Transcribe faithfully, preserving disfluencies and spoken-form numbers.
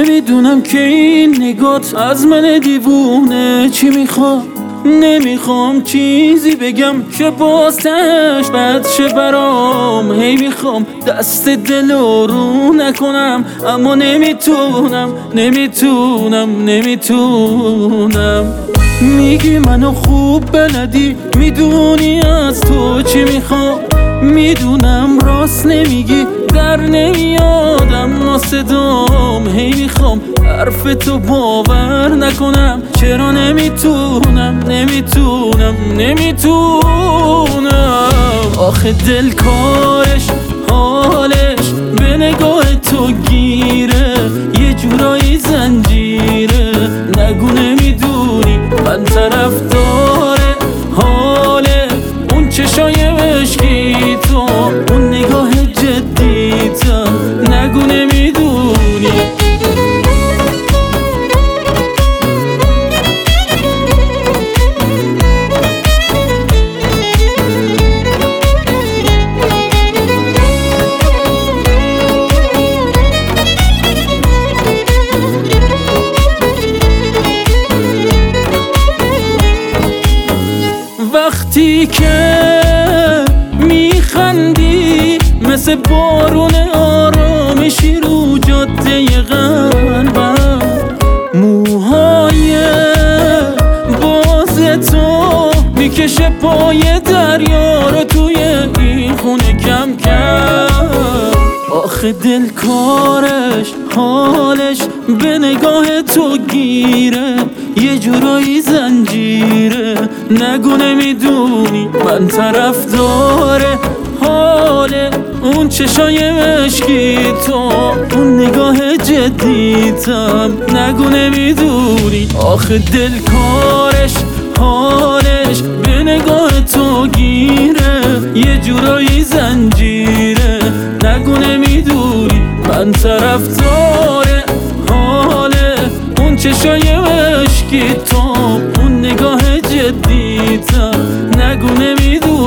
نمیدونم که این نگات از من دیوونه چی میخواد. نمیخوام چیزی بگم که بازتش بد شه برام. هی میخوام دست دل رو نکنم، اما نمیتونم نمیتونم نمیتونم. میگی منو خوب بلدی، میدونی از تو چی میخوام. میدونم راست نمیگی، در نمیادم ما صدام. هی میخوام حرف تو باور نکنم، چرا نمیتونم نمیتونم نمیتونم. آخه دل کارش حالش به نگاه تو گیره، یه جورایی زنجیره. نگو نمیدونی من طرفدار حاله اون چشای مشکی تو، اون نگاه جدیتم. نگو نمیدونی. وقتی که میخندی مثل بارون آرامشی رو جاده قلبم. موهای باز تو میکشه پای دریا رو توی این خونه کم کم. آخه دل کارش حالش به نگاه تو گیره، یه جورایی زنجیره. نگو نمیدونی من طرفدار حاله اون چشای مشکی تو، اون نگاه جدیتم. نگو نمیدونی. آخه دل کارش حالش به نگاه تو گیره، یه جورایی زنجیره. نگو نمیدونی من طرفدار حاله اون چشای مشکی تو، اون نگاه جدیتم. نگو نمیدونی.